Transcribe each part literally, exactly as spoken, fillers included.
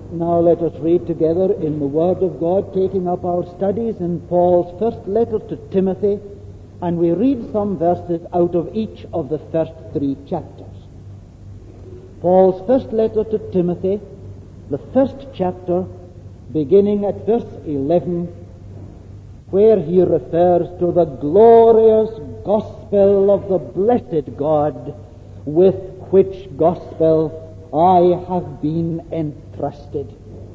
Now let us read together in the Word of God, taking up our studies in Paul's first letter to Timothy, and we read some verses out of each of the first three chapters. Paul's first letter to Timothy, the first chapter, beginning at verse eleven, where he refers to the glorious gospel of the blessed God, with which gospel I have been entrusted.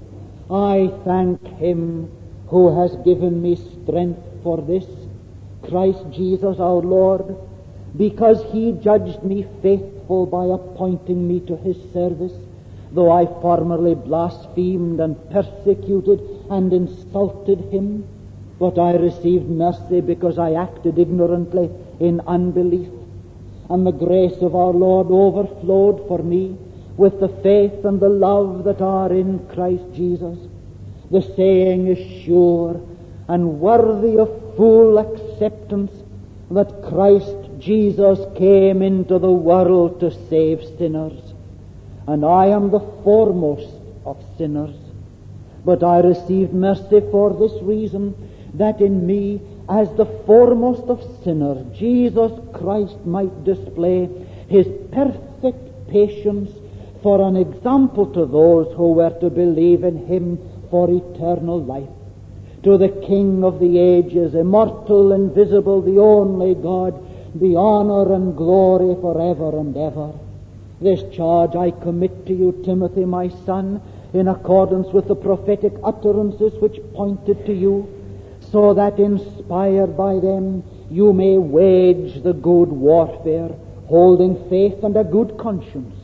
I thank him who has given me strength for this, Christ Jesus our Lord, because he judged me faithful by appointing me to his service, though I formerly blasphemed and persecuted and insulted him. But I received mercy because I acted ignorantly in unbelief, and the grace of our Lord overflowed for me with the faith and the love that are in Christ Jesus. The saying is sure and worthy of full acceptance that Christ Jesus came into the world to save sinners, and I am the foremost of sinners. But I received mercy for this reason, that in me, as the foremost of sinners, Jesus Christ might display his perfect patience for an example to those who were to believe in him for eternal life. To the King of the ages, immortal, invisible, the only God, be honor and glory forever and ever. This charge I commit to you, Timothy, my son, in accordance with the prophetic utterances which pointed to you, so that, inspired by them, you may wage the good warfare, holding faith and a good conscience.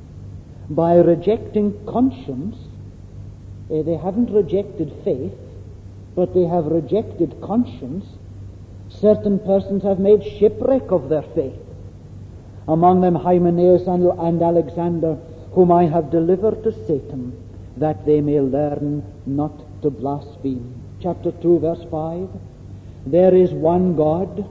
By rejecting conscience, eh, they haven't rejected faith, but they have rejected conscience. Certain persons have made shipwreck of their faith. Among them Hymenaeus and, and Alexander, whom I have delivered to Satan, that they may learn not to blaspheme. Chapter two, verse five. There is one God,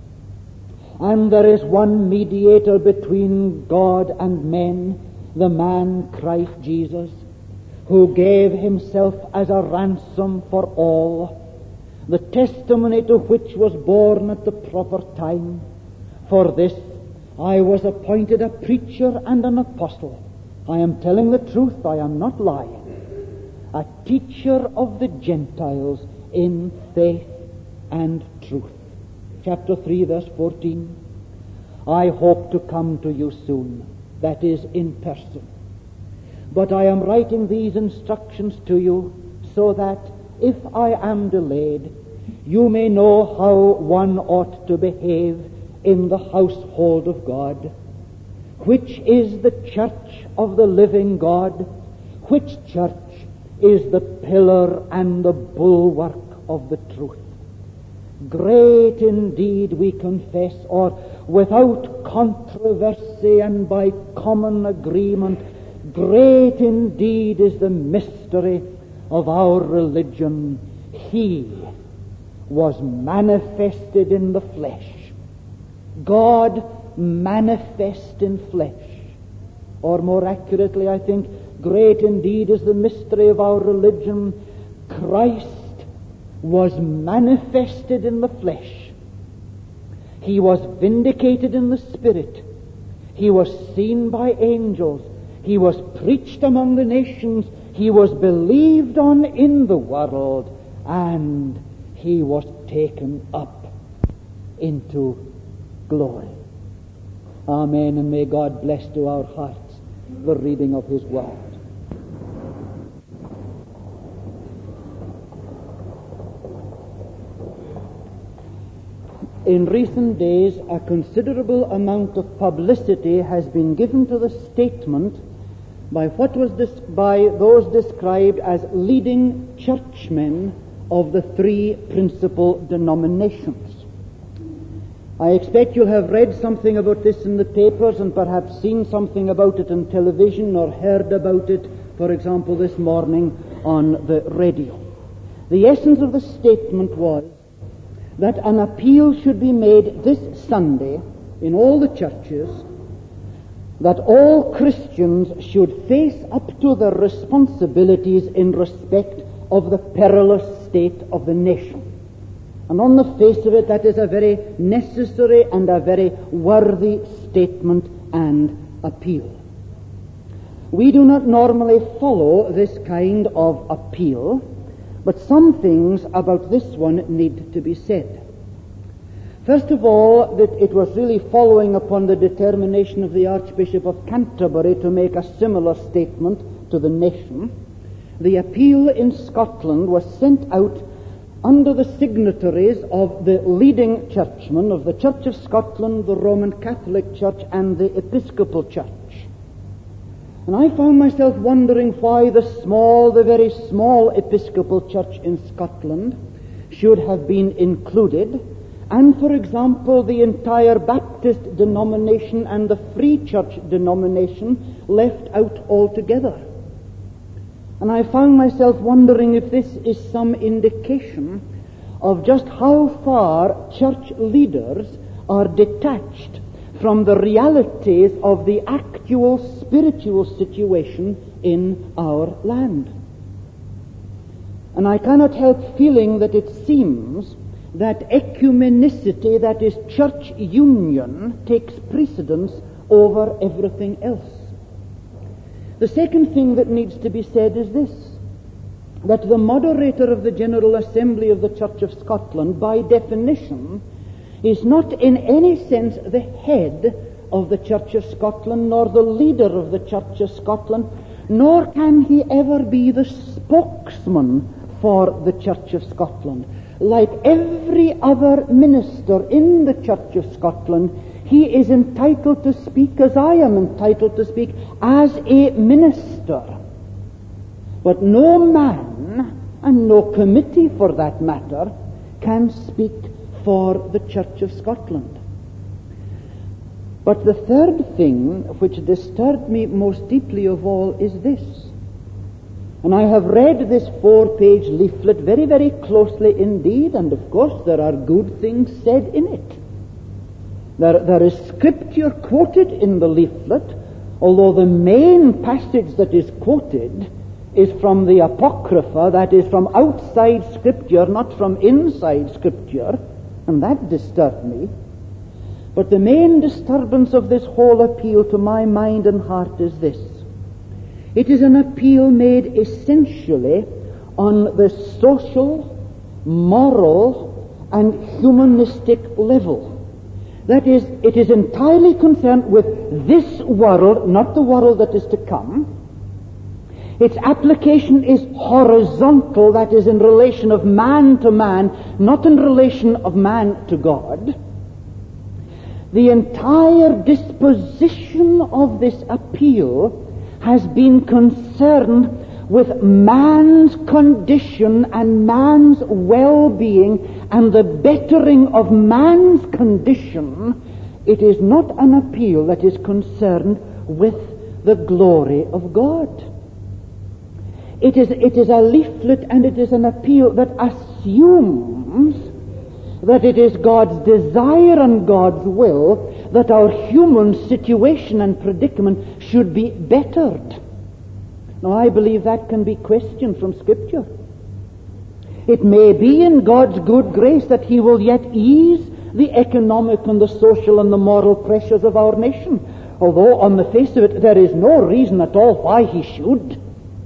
and there is one mediator between God and men, the man Christ Jesus, who gave himself as a ransom for all, the testimony to which was born at the proper time. For this I was appointed a preacher and an apostle. I am telling the truth, I am not lying. A teacher of the Gentiles in faith and truth. Chapter three, verse fourteen. I hope to come to you soon, that is, in person. But I am writing these instructions to you so that, if I am delayed, you may know how one ought to behave in the household of God, which is the church of the living God, which church is the pillar and the bulwark of the truth. Great indeed, we confess, or without controversy and by common agreement, great indeed is the mystery of our religion. He was manifested in the flesh. God manifest in flesh. Or more accurately, I think, great indeed is the mystery of our religion. Christ was manifested in the flesh. He was vindicated in the Spirit. He was seen by angels. He was preached among the nations. He was believed on in the world. And he was taken up into glory. Amen, and may God bless to our hearts the reading of his word. In recent days, a considerable amount of publicity has been given to the statement by what was dis- by those described as leading churchmen of the three principal denominations. I expect you'll have read something about this in the papers and perhaps seen something about it on television or heard about it, for example, this morning on the radio. The essence of the statement was that an appeal should be made this Sunday in all the churches that all Christians should face up to their responsibilities in respect of the perilous state of the nation. And on the face of it, that is a very necessary and a very worthy statement and appeal. We do not normally follow this kind of appeal, but some things about this one need to be said. First of all, that it was really following upon the determination of the Archbishop of Canterbury to make a similar statement to the nation. The appeal in Scotland was sent out under the signatories of the leading churchmen of the Church of Scotland, the Roman Catholic Church, and the Episcopal Church. And I found myself wondering why the small, the very small Episcopal Church in Scotland should have been included, and, for example, the entire Baptist denomination and the Free Church denomination left out altogether. And I found myself wondering if this is some indication of just how far church leaders are detached from the realities of the actual spiritual situation in our land. And I cannot help feeling that it seems that ecumenicity, that is church union, takes precedence over everything else. The second thing that needs to be said is this, that the moderator of the General Assembly of the Church of Scotland, by definition, is not in any sense the head of the Church of Scotland, nor the leader of the Church of Scotland, nor can he ever be the spokesman for the Church of Scotland. Like every other minister in the Church of Scotland, he is entitled to speak as I am entitled to speak, as a minister. But no man, and no committee for that matter, can speak for the Church of Scotland. But the third thing which disturbed me most deeply of all is this. And I have read this four-page leaflet very, very closely indeed, and of course there are good things said in it. There, there is scripture quoted in the leaflet, although the main passage that is quoted is from the Apocrypha, that is from outside Scripture, not from inside Scripture, and that disturbed me. But the main disturbance of this whole appeal to my mind and heart is this. It is an appeal made essentially on the social, moral, and humanistic level. That is, it is entirely concerned with this world, not the world that is to come. Its application is horizontal, that is, in relation of man to man, not in relation of man to God. The entire disposition of this appeal has been concerned with man's condition and man's well-being and the bettering of man's condition. It is not an appeal that is concerned with the glory of God. It is, it is a leaflet and it is an appeal that assumes that it is God's desire and God's will that our human situation and predicament should be bettered. Now, I believe that can be questioned from Scripture. It may be in God's good grace that He will yet ease the economic and the social and the moral pressures of our nation, although on the face of it there is no reason at all why He should.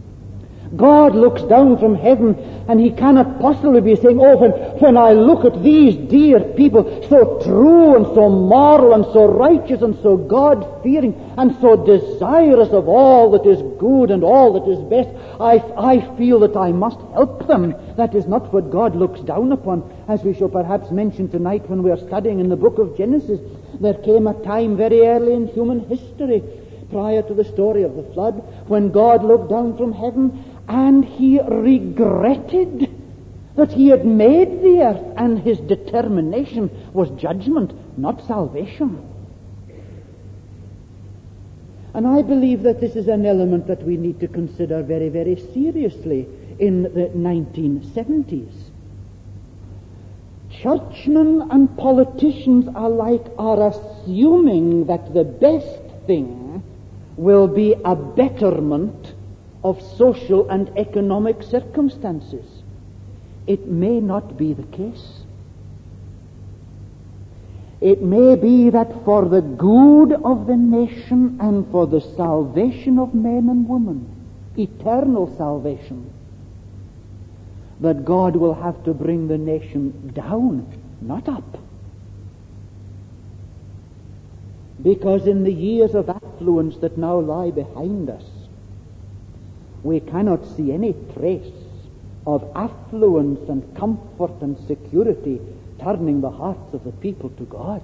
God looks down from heaven and He cannot possibly be saying, oh, when, when I look at these dear people, so true and so moral and so righteous and so God-fearing and so desirous of all that is good and all that is best, I, I feel that I must help them. That is not what God looks down upon, as we shall perhaps mention tonight when we are studying in the book of Genesis. There came a time very early in human history, prior to the story of the flood, when God looked down from heaven and He regretted that He had made the earth, and His determination was judgment, not salvation. And I believe that this is an element that we need to consider very, very seriously in the nineteen seventies. Churchmen and politicians alike are assuming that the best thing will be a betterment of social and economic circumstances. It may not be the case. It may be that for the good of the nation and for the salvation of men and women, eternal salvation, that God will have to bring the nation down, not up. Because in the years of affluence that now lie behind us, we cannot see any trace of affluence and comfort and security turning the hearts of the people to God.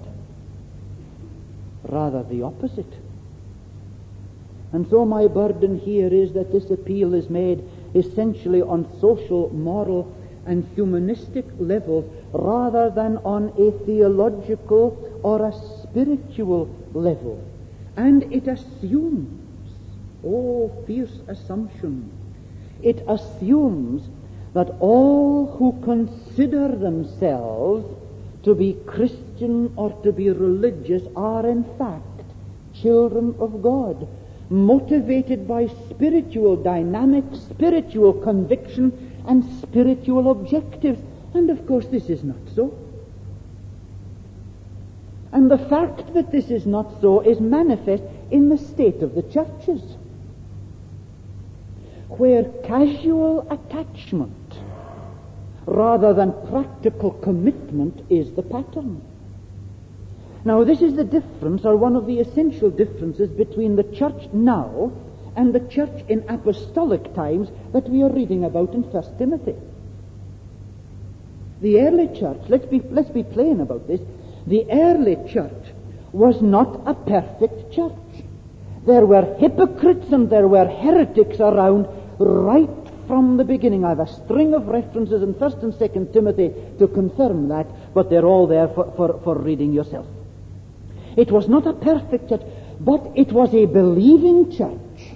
Rather the opposite. And so my burden here is that this appeal is made essentially on social, moral, and humanistic levels rather than on a theological or a spiritual level. And it assumes, oh, fierce assumption, it assumes that all who consider themselves to be Christian or to be religious are in fact children of God, motivated by spiritual dynamics, spiritual conviction, and spiritual objectives. And of course this is not so. And the fact that this is not so is manifest in the state of the churches, where casual attachment rather than practical commitment is the pattern. Now this is the difference, or one of the essential differences between the church now and the church in apostolic times that we are reading about in First Timothy. The early church, let's be, let's be plain about this, the early church was not a perfect church. There were hypocrites and there were heretics around right from the beginning. I have a string of references in First and Second Timothy to confirm that, but they're all there for, for, for reading yourself. It was not a perfect church, but it was a believing church.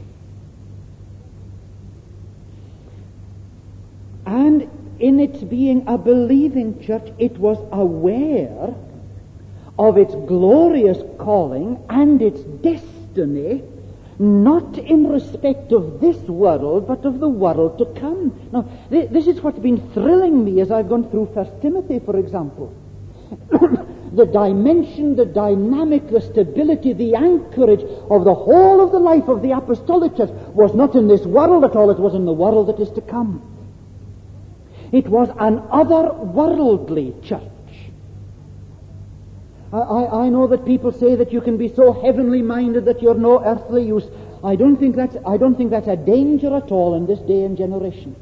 And in its being a believing church, it was aware of its glorious calling and its destiny, not in respect of this world, but of the world to come. Now, th- this is what's been thrilling me as I've gone through First Timothy, for example. The dimension, the dynamic, the stability, the anchorage of the whole of the life of the apostolic church was not in this world at all, it was in the world that is to come. It was an otherworldly church. I, I, I know that people say that you can be so heavenly minded that you're no earthly use. I don't think that's, I don't think that's a danger at all in this day and generation.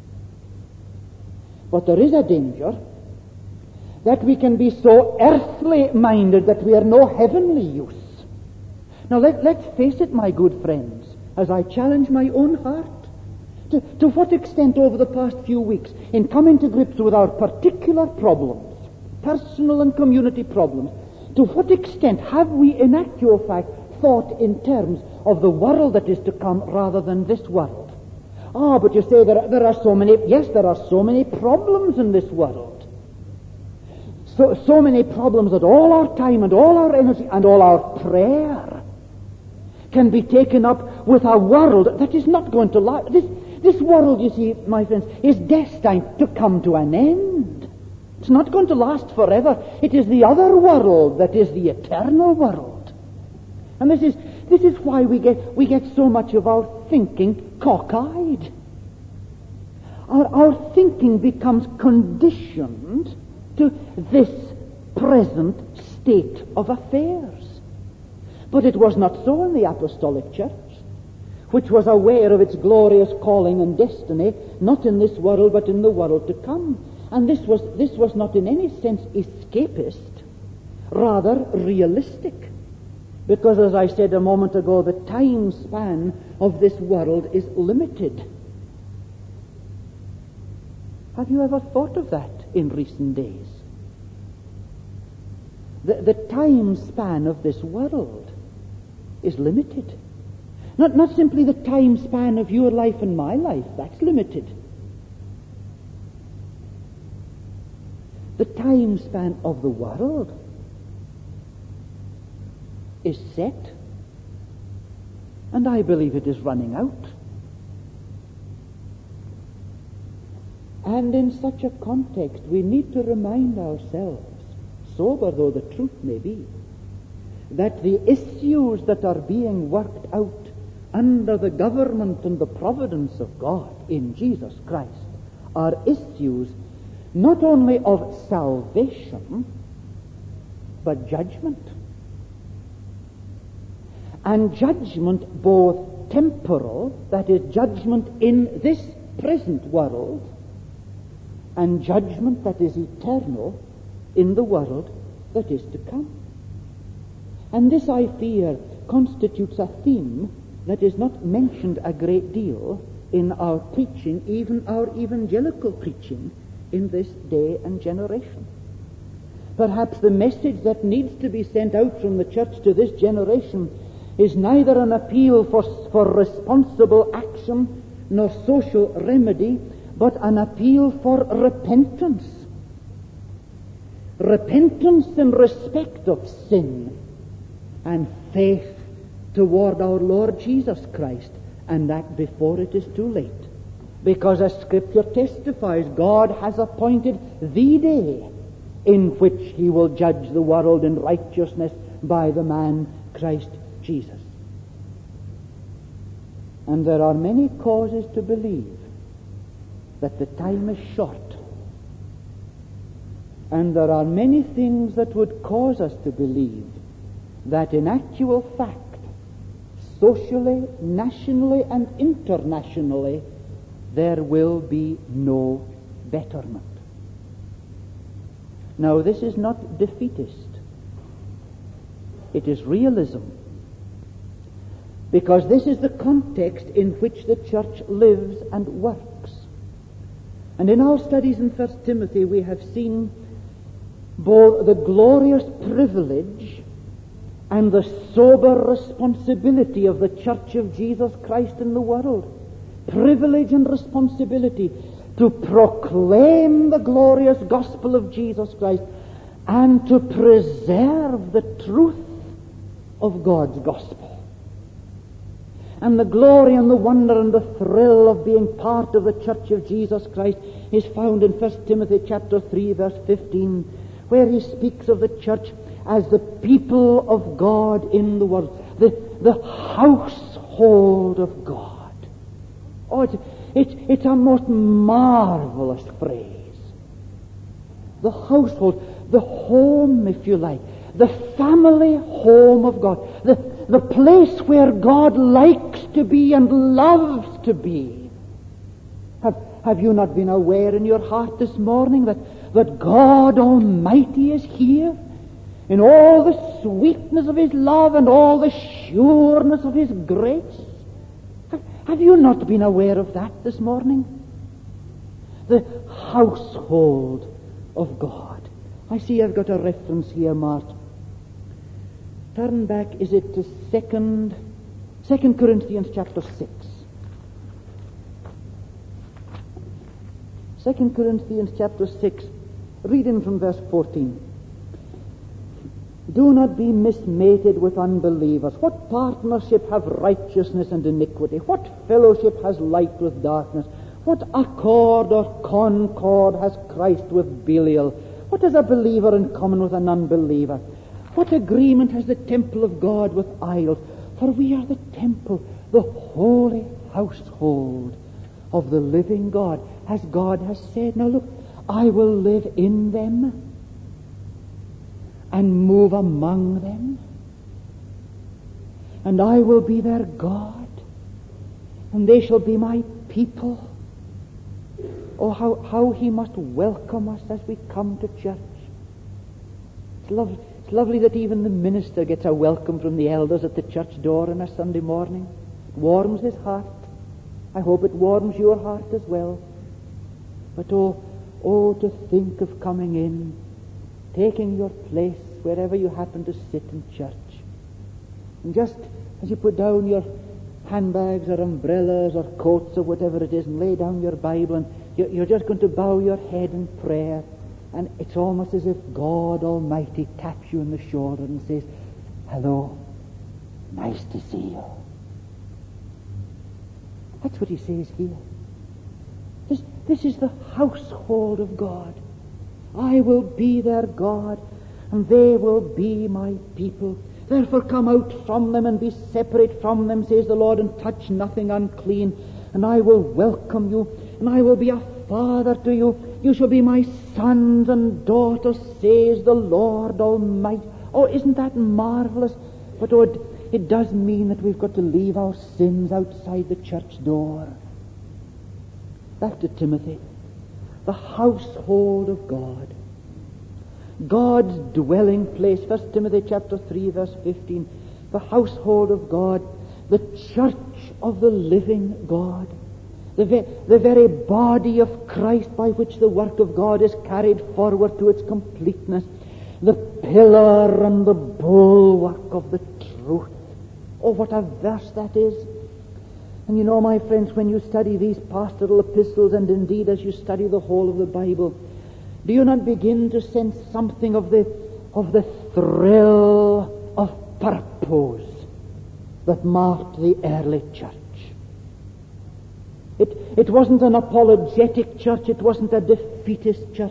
But there is a danger that we can be so earthly minded that we are no heavenly use. Now let, let's face it, my good friends, as I challenge my own heart, to, to what extent over the past few weeks, in coming to grips with our particular problems, personal and community problems, to what extent have we in actual fact thought in terms of the world that is to come rather than this world? Ah, but you say there are, there are so many, yes, there are so many problems in this world. So, so many problems that all our time and all our energy and all our prayer can be taken up with a world that is not going to last. This, this world, you see, my friends, is destined to come to an end. It's not going to last forever. It is the other world that is the eternal world. And this is this is why we get we get so much of our thinking cockeyed. Our, our thinking becomes conditioned to this present state of affairs. But it was not so in the apostolic church, which was aware of its glorious calling and destiny, not in this world but in the world to come. And this was this was not in any sense escapist, rather realistic. Because as I said a moment ago, the time span of this world is limited. Have you ever thought of that in recent days? The, the time span of this world is limited. Not, not simply the time span of your life and my life, that's limited. The time span of the world is set. And I believe it is running out. And in such a context, we need to remind ourselves, sober though the truth may be, that the issues that are being worked out under the government and the providence of God in Jesus Christ are issues not only of salvation, but judgment. And judgment both temporal, that is, judgment in this present world, and judgment that is eternal in the world that is to come. And this, I fear, constitutes a theme that is not mentioned a great deal in our preaching, even our evangelical preaching in this day and generation. Perhaps the message that needs to be sent out from the church to this generation is neither an appeal for, for responsible action nor social remedy, but an appeal for repentance. Repentance in respect of sin and faith toward our Lord Jesus Christ, and that before it is too late. Because as Scripture testifies, God has appointed the day in which he will judge the world in righteousness by the man Christ Jesus. And there are many causes to believe that the time is short. And there are many things that would cause us to believe that in actual fact, socially, nationally, and internationally, there will be no betterment. Now, this is not defeatist. It is realism. Because this is the context in which the church lives and works. And in our studies in First Timothy, we have seen both the glorious privilege and the sober responsibility of the Church of Jesus Christ in the world. Privilege and responsibility to proclaim the glorious gospel of Jesus Christ and to preserve the truth of God's gospel. And the glory and the wonder and the thrill of being part of the Church of Jesus Christ is found in First Timothy chapter three, verse fifteen, where he speaks of the church as the people of God in the world, the, the household of God. Oh, it's, it's, it's a most marvelous phrase. The household, the home, if you like, the family home of God, the, the place where God likes to be and loves to be. Have, have you not been aware in your heart this morning that, that God Almighty is here? In all the sweetness of his love and all the sureness of his grace? Have, have you not been aware of that this morning? The household of God. I see I've got a reference here marked. Turn back, is it to second, second Corinthians chapter six. Second Corinthians chapter six, reading from verse fourteen. Do not be mismated with unbelievers. What partnership have righteousness and iniquity? What fellowship has light with darkness? What accord or concord has Christ with Belial? What has a believer in common with an unbeliever? What agreement has the temple of God with idols? For we are the temple, the holy household of the living God. As God has said, now look, I will live in them and move among them, and I will be their God, and they shall be my people. Oh, how, how he must welcome us as we come to church. It's lovely, it's lovely that even the minister gets a welcome from the elders at the church door on a Sunday morning. It warms his heart. I hope it warms your heart as well. But oh, oh, to think of coming in, taking your place wherever you happen to sit in church. And just as you put down your handbags or umbrellas or coats or whatever it is and lay down your Bible, and you're just going to bow your head in prayer, and it's almost as if God Almighty taps you on the shoulder and says, hello, nice to see you. That's what he says here. This, this is the household of God. I will be their God, and they will be my people. Therefore come out from them and be separate from them, says the Lord, and touch nothing unclean. And I will welcome you, and I will be a father to you. You shall be my sons and daughters, says the Lord Almighty. Oh, isn't that marvelous? But oh, it, it does mean that we've got to leave our sins outside the church door. Back to Timothy. The household of God. God's dwelling place. First Timothy chapter three, verse fifteen. The household of God. The church of the living God. The, ve- the very body of Christ by which the work of God is carried forward to its completeness. The pillar and the bulwark of the truth. Oh, what a verse that is. And you know, my friends, when you study these pastoral epistles, and indeed as you study the whole of the Bible, do you not begin to sense something of the of the thrill of purpose that marked the early church? It, it wasn't an apologetic church. It wasn't a defeatist church.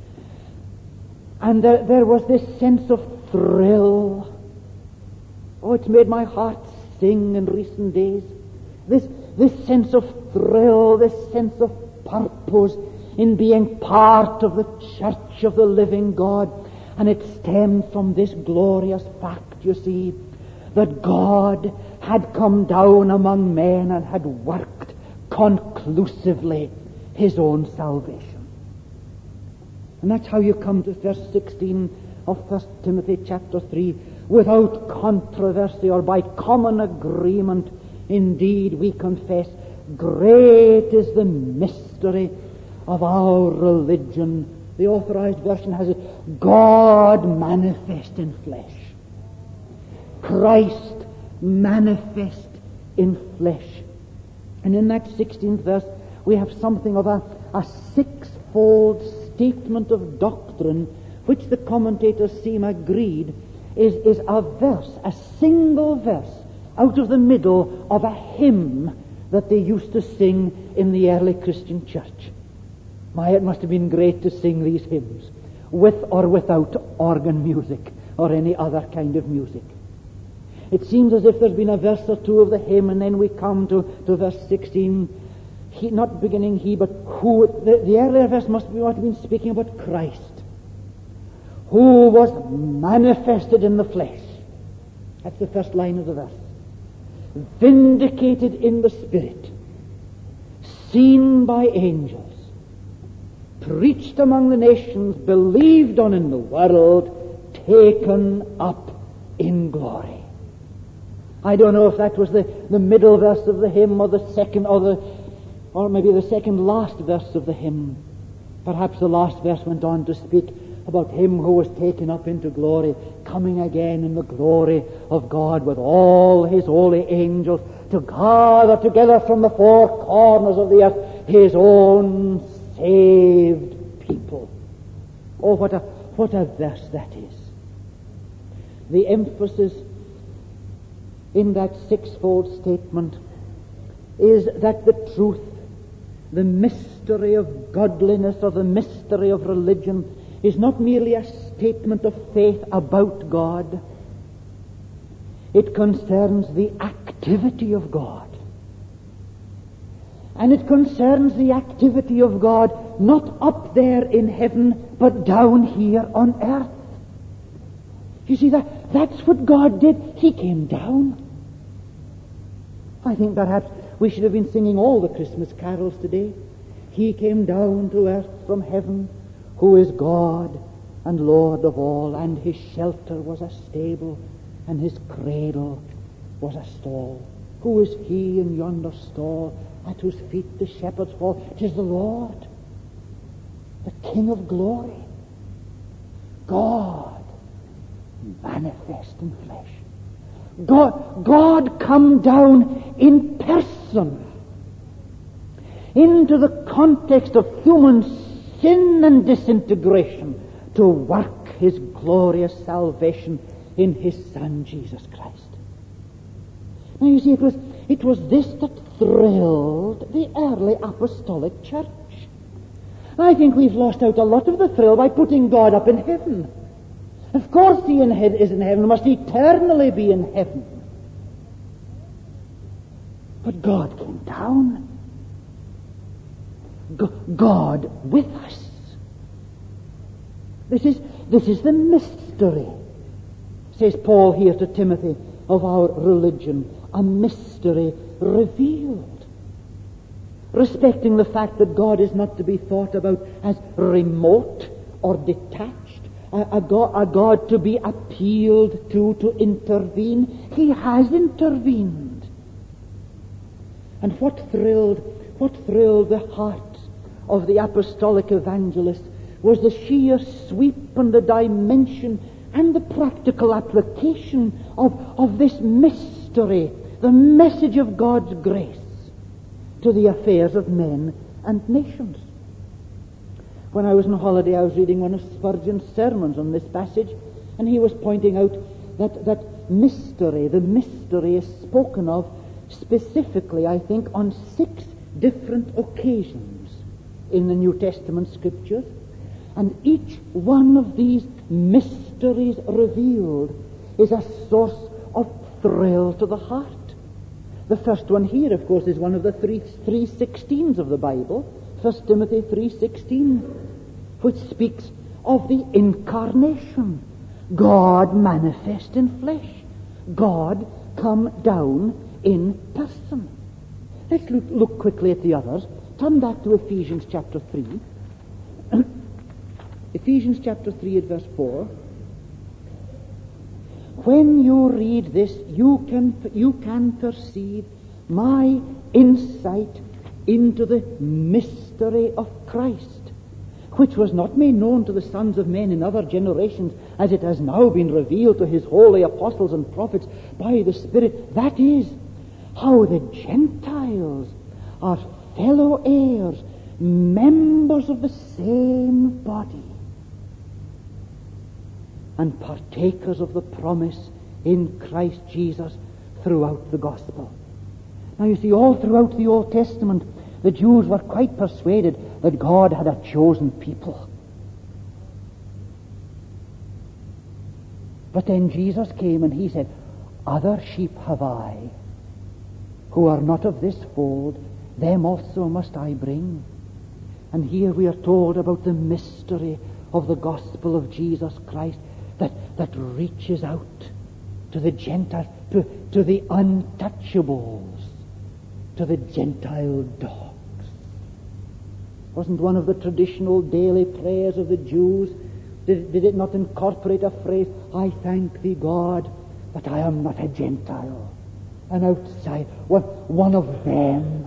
And there, there was this sense of thrill. Oh, it's made my heart sing in recent days. This, this sense of thrill, this sense of purpose in being part of the church of the living God. And it stemmed from this glorious fact, you see, that God had come down among men and had worked conclusively his own salvation. And that's how you come to verse sixteen of First Timothy chapter three. Without controversy or by common agreement, indeed we confess, great is the mystery of our religion. The Authorized Version has it, God manifest in flesh. Christ manifest in flesh. And in that sixteenth verse, we have something of a, a sixfold statement of doctrine, which the commentators seem agreed is, is a verse, a single verse, out of the middle of a hymn that they used to sing in the early Christian church. My, it must have been great to sing these hymns, with or without organ music or any other kind of music. It seems as if there's been a verse or two of the hymn, and then we come to, to verse sixteen, he, not beginning he, but who. The, the earlier verse must be what have been speaking about Christ, who was manifested in the flesh. That's the first line of the verse. Vindicated in the Spirit, seen by angels, preached among the nations, believed on in the world, taken up in glory. I don't know if that was the, the middle verse of the hymn, or the second, or the, or maybe the second last verse of the hymn. Perhaps the last verse went on to speak about him who was taken up into glory, coming again in the glory of God with all his holy angels to gather together from the four corners of the earth his own saved people. Oh, what a what a verse that is. The emphasis in that sixfold statement is that the truth, the mystery of godliness, or the mystery of religion, is not merely a statement of faith about God. It concerns the activity of God. And it concerns the activity of God not up there in heaven, but down here on earth. You see, that that's what God did. He came down. I think perhaps we should have been singing all the Christmas carols today. He came down to earth from heaven, who is God and Lord of all, and his shelter was a stable, and his cradle was a stall. Who is he in yonder stall, at whose feet the shepherds fall? 'Tis the Lord, the King of glory, God manifest in flesh. God, God come down in person into the context of human sin and disintegration to work his glorious salvation in his Son, Jesus Christ. Now you see, it was, it was this that thrilled the early apostolic church. I think we've lost out a lot of the thrill by putting God up in heaven. Of course he is in heaven, must eternally be in heaven. But God came down. God with us. This is, this is the mystery, says Paul here to Timothy, of our religion. A mystery revealed. Respecting the fact that God is not to be thought about as remote or detached, a, a, God, a God to be appealed to to intervene. He has intervened. And what thrilled, what thrilled the hearts of the apostolic evangelists was the sheer sweep and the dimension and the practical application of, of this mystery, the message of God's grace to the affairs of men and nations. When I was on holiday, I was reading one of Spurgeon's sermons on this passage, and he was pointing out that, that mystery, the mystery is spoken of specifically, I think, on six different occasions in the New Testament scriptures. And each one of these mysteries revealed is a source of thrill to the heart. The first one here, of course, is one of the three three sixteens of the Bible, First Timothy three sixteen, which speaks of the incarnation, God manifest in flesh, God come down in person. Let's look, look quickly at the others. Turn back to Ephesians chapter three. Ephesians chapter three at verse four. When you read this, you can, you can perceive my insight into the mystery of Christ, which was not made known to the sons of men in other generations, as it has now been revealed to his holy apostles and prophets by the Spirit. That is, how the Gentiles are fellow heirs, members of the same body, and partakers of the promise in Christ Jesus throughout the gospel. Now you see, all throughout the Old Testament, the Jews were quite persuaded that God had a chosen people. But then Jesus came and he said, other sheep have I, who are not of this fold, them also must I bring. And here we are told about the mystery of the gospel of Jesus Christ, that, that reaches out to the Gentiles, to, to the untouchables, to the Gentile dogs. Wasn't one of the traditional daily prayers of the Jews, did, did it not incorporate a phrase, I thank thee, God, that I am not a Gentile, an outsider, one, one of them.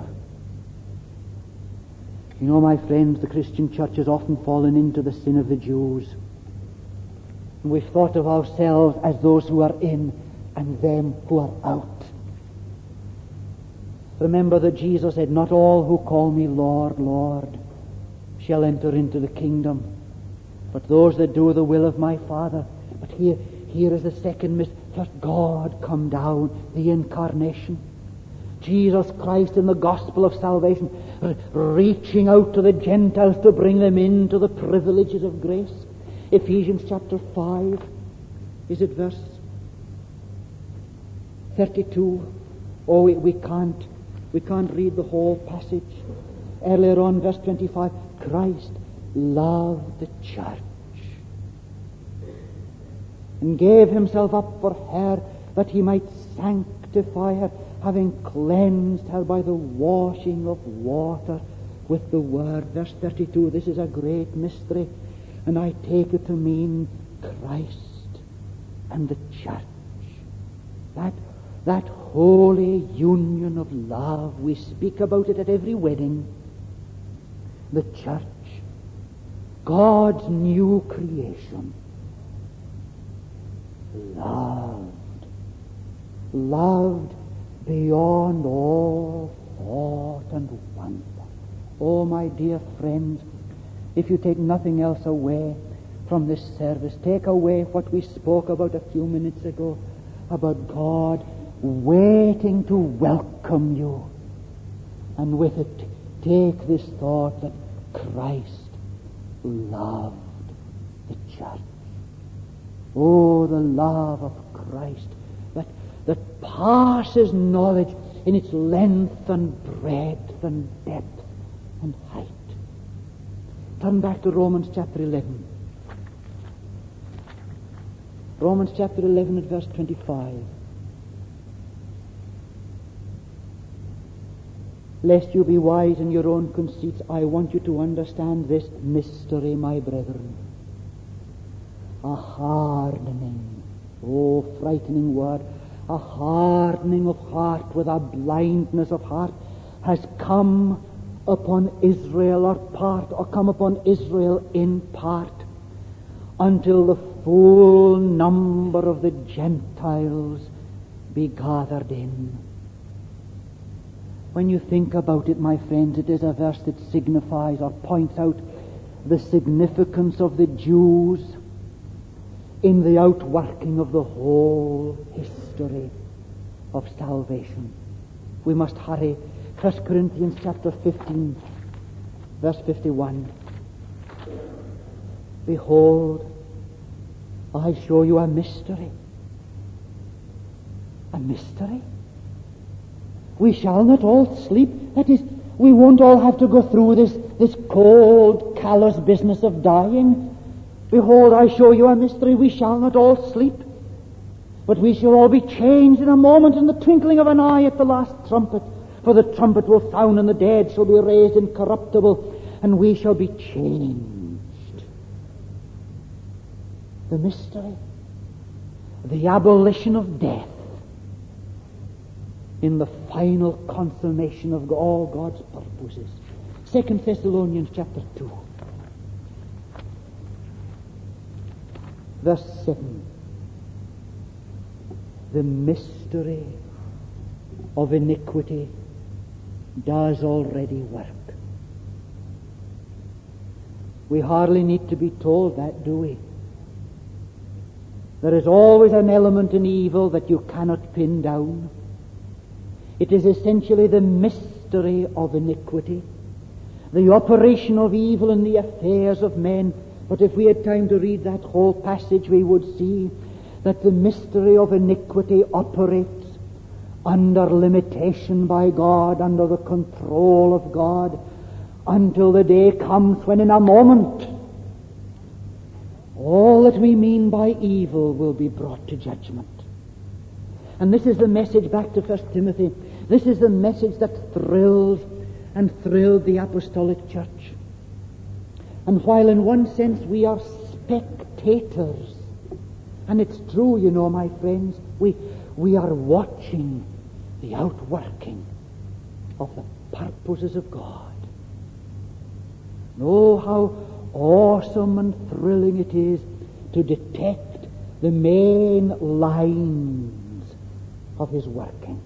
You know, my friends, the Christian church has often fallen into the sin of the Jews. We've thought of ourselves as those who are in and them who are out. Remember that Jesus said, not all who call me Lord, Lord, shall enter into the kingdom, but those that do the will of my Father. But here, here is the second mystery. Let God come down, the incarnation. Jesus Christ in the gospel of salvation, re- reaching out to the Gentiles to bring them into the privileges of grace. Ephesians chapter five, is it verse thirty-two? Oh, we, we can't, we can't read the whole passage. Earlier on, verse twenty-five, Christ loved the church and gave himself up for her that he might sanctify her, having cleansed her by the washing of water with the word. Verse thirty-two, this is a great mystery, and I take it to mean Christ and the church. That, that holy union of love. We speak about it at every wedding. The church, God's new creation, loved, loved beyond all thought and wonder. Oh, my dear friends, if you take nothing else away from this service, take away what we spoke about a few minutes ago, about God waiting to welcome you And with it, take this thought that Christ loved the church. Oh, the love of Christ that, that passes knowledge in its length and breadth and depth and height. Turn back to Romans chapter eleven. Romans chapter eleven at verse twenty-five. Lest you be wise in your own conceits, I want you to understand this mystery, my brethren. A hardening, oh, frightening word, a hardening of heart with a blindness of heart has come upon Israel, or part, or come upon Israel in part, until the full number of the Gentiles be gathered in. When you think about it, my friends, it is a verse that signifies or points out the significance of the Jews in the outworking of the whole history of salvation. We must hurry. First Corinthians chapter fifteen, verse fifty-one. Behold, I show you a mystery. A mystery? We shall not all sleep. That is, we won't all have to go through this, this cold, callous business of dying. Behold, I show you a mystery. We shall not all sleep, but we shall all be changed in a moment, in the twinkling of an eye, at the last trumpet. For the trumpet will sound, and the dead shall be raised incorruptible, and we shall be changed. The mystery, the abolition of death, in the final consummation of all God's purposes. Second Thessalonians chapter two, verse seven. The mystery of iniquity does already work. We hardly need to be told that, do we? There is always an element in evil that you cannot pin down. It is essentially the mystery of iniquity, the operation of evil in the affairs of men. But if we had time to read that whole passage, we would see that the mystery of iniquity operates under limitation by God, under the control of God, until the day comes when in a moment all that we mean by evil will be brought to judgment. And this is the message, back to First Timothy, this is the message that thrills and thrilled the apostolic church. And while in one sense we are spectators, and it's true, you know, my friends, we, we are watching the outworking of the purposes of God. Oh, how awesome and thrilling it is to detect the main lines of His working.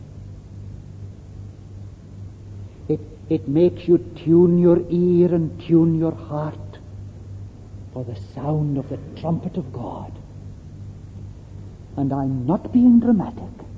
It, it makes you tune your ear and tune your heart for the sound of the trumpet of God. And I'm not being dramatic.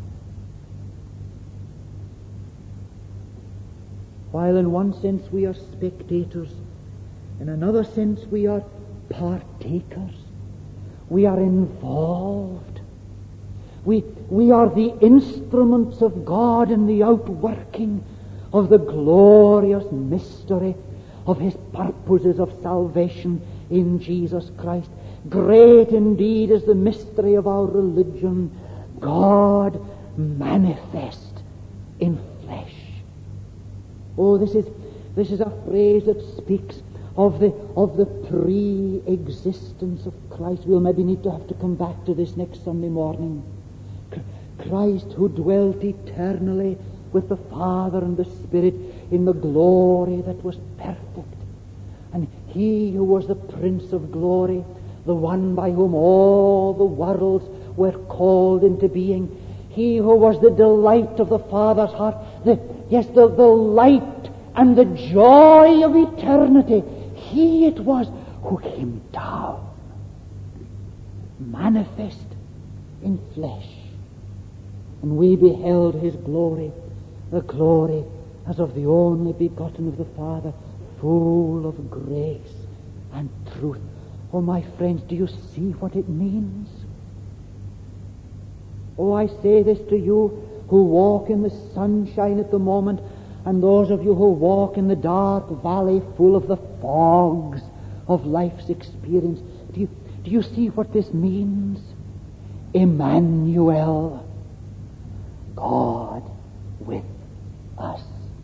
While in one sense we are spectators, in another sense we are partakers. We are involved. We, we are the instruments of God in the outworking of the glorious mystery of His purposes of salvation in Jesus Christ. Great indeed is the mystery of our religion, God manifest in flesh. Oh, this is this is a phrase that speaks of the of the pre-existence of Christ. We'll maybe need to have to come back to this next Sunday morning. Christ, who dwelt eternally with the Father and the Spirit in the glory that was perfect, and He who was the Prince of Glory, the one by whom all the worlds were called into being, He who was the delight of the Father's heart, the, yes, the, the light and the joy of eternity, He it was who came down, manifest in flesh. And we beheld His glory, the glory as of the only begotten of the Father, full of grace and truth. Oh, my friends, do you see what it means? Oh, I say this to you who walk in the sunshine at the moment, and those of you who walk in the dark valley full of the fogs of life's experience. Do you, do you see what this means? Emmanuel, God with us.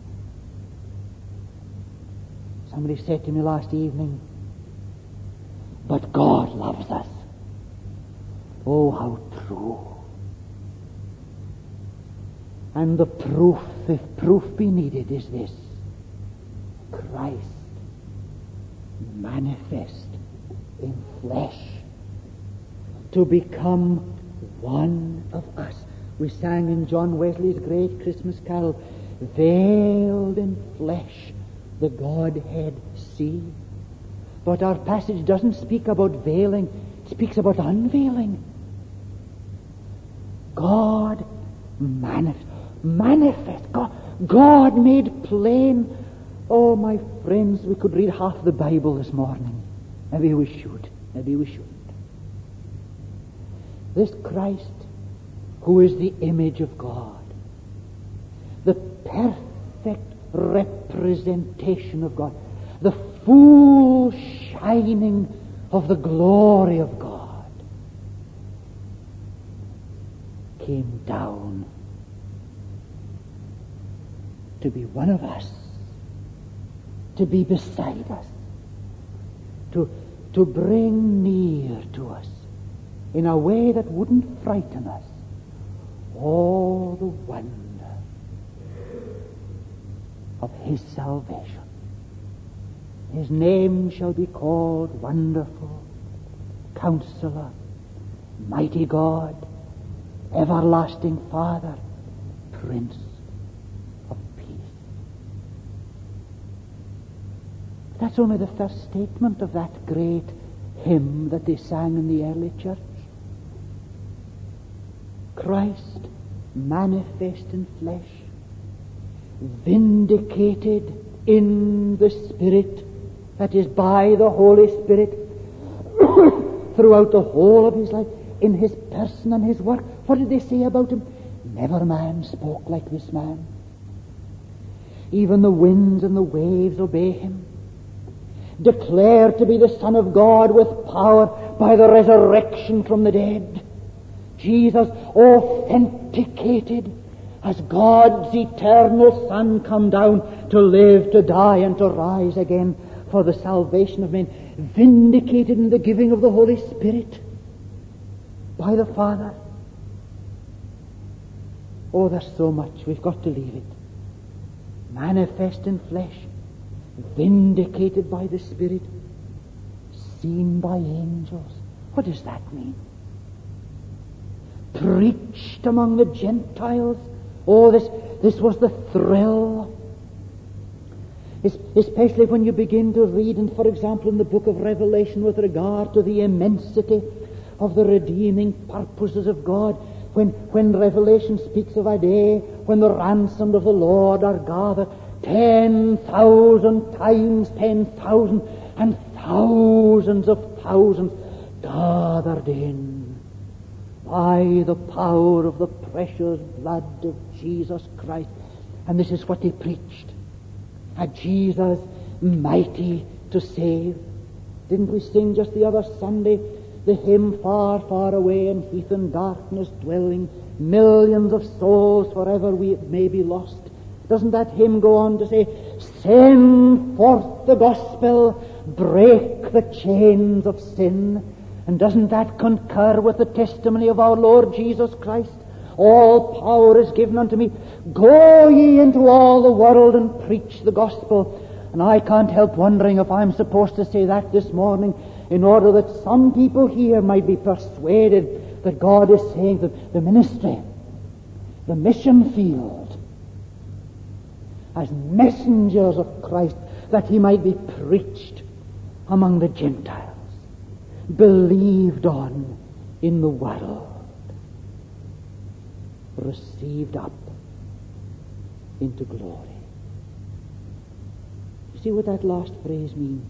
Somebody said to me last evening, but God loves us. Oh, how true. And the proof, if proof be needed, is this: Christ manifest in flesh to become one of us. We sang in John Wesley's great Christmas carol, veiled in flesh the Godhead see. But our passage doesn't speak about veiling, it speaks about unveiling. God manifest. Manifest. God, God made plain. Oh, my friends, we could read half the Bible this morning. Maybe we should. Maybe we shouldn't. This Christ, who is the image of God, the perfect representation of God, the full shining of the glory of God, came down to be one of us, to be beside us, to, to bring near to us in a way that wouldn't frighten us all the wonder of His salvation. His name shall be called Wonderful, Counselor, Mighty God, Everlasting Father, Prince of Peace. That's only the first statement of that great hymn that they sang in the early church. Christ manifest in flesh, vindicated in the Spirit, that is, by the Holy Spirit, throughout the whole of His life, in His person and His work. What did they say about Him? Never man spoke like this man. Even the winds and the waves obey Him. Declared to be the Son of God with power by the resurrection from the dead. Jesus authenticated as God's eternal Son, come down to live, to die, and to rise again for the salvation of men. Vindicated in the giving of the Holy Spirit by the Father. Oh, there's so much. We've got to leave it. Manifest in flesh, vindicated by the Spirit, seen by angels. What does that mean? Preached among the Gentiles. Oh, this, this was the thrill. Es- especially when you begin to read, and for example in the book of Revelation, with regard to the immensity of the redeeming purposes of God, when, when Revelation speaks of a day when the ransomed of the Lord are gathered, ten thousand times ten thousand, and thousands of thousands gathered in by the power of the precious blood of Jesus Christ. And this is what they preached: a Jesus mighty to save. Didn't we sing just the other Sunday the hymn, far, far away in heath and darkness dwelling, millions of souls forever we may be lost? Doesn't that hymn go on to say, send forth the gospel, break the chains of sin? And doesn't that concur with the testimony of our Lord Jesus Christ? All power is given unto me. Go ye into all the world and preach the gospel. And I can't help wondering if I'm supposed to say that this morning in order that some people here might be persuaded that God is saying that the ministry, the mission field, as messengers of Christ, that He might be preached among the Gentiles, believed on in the world, received up into glory. see what that last phrase means?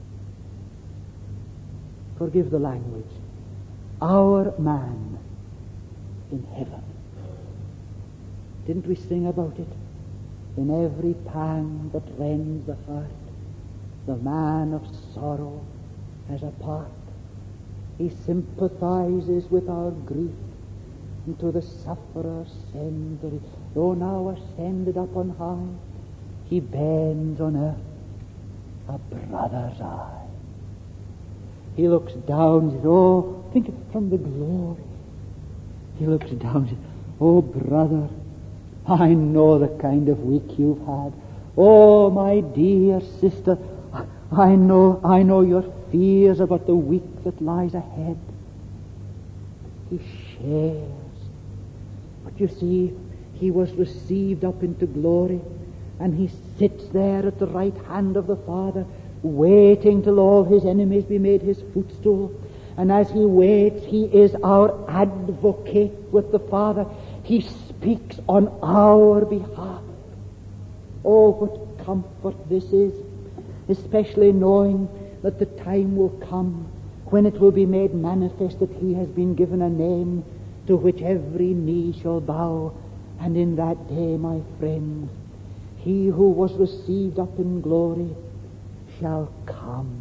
Forgive the language. Our man in heaven. Didn't we sing about it? In every pang that rends the heart, the man of sorrow has a part. He sympathizes with our grief, and to the sufferer sends the relief. Though now ascended up on high, he bends on earth a brother's eye. He looks down and says, oh, think from the glory. He looks down and says, oh, brother, I know the kind of week you've had. Oh, my dear sister, I know, I know your fears about the week that lies ahead. He shares. But you see, he was received up into glory, and he sits there at the right hand of the Father, waiting till all his enemies be made his footstool. And as he waits, he is our advocate with the Father. He speaks on our behalf. Oh, what comfort this is, especially knowing that the time will come when it will be made manifest that he has been given a name to which every knee shall bow. And in that day, my friends, he who was received up in glory shall come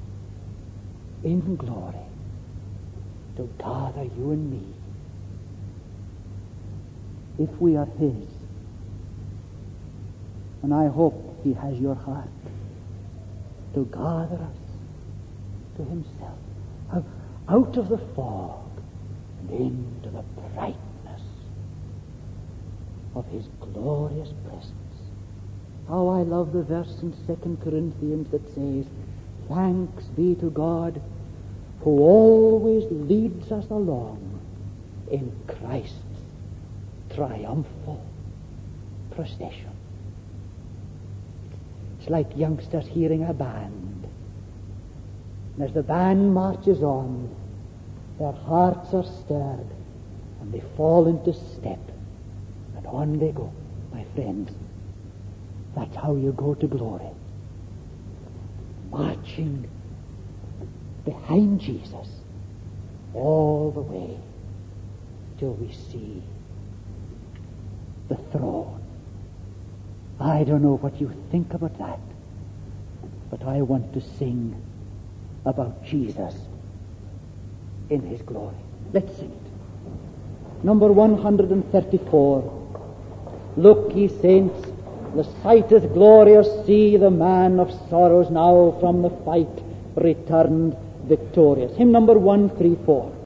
in glory to gather you and me, if we are his. And I hope he has your heart, to gather us to himself, out of the fog and into the brightness of his glorious presence. How I love the verse in Second Corinthians that says, thanks be to God who always leads us along in Christ's triumphal procession. It's like youngsters hearing a band. And as the band marches on, their hearts are stirred and they fall into step, and on they go. My friends, that's how you go to glory. Marching behind Jesus all the way till we see the throne. I don't know what you think about that, but I want to sing about Jesus in his glory. Let's sing it. Number one hundred thirty-four. Look, ye saints, the sight is glorious, see the man of sorrows now from the fight returned victorious. Hymn number one thirty-four.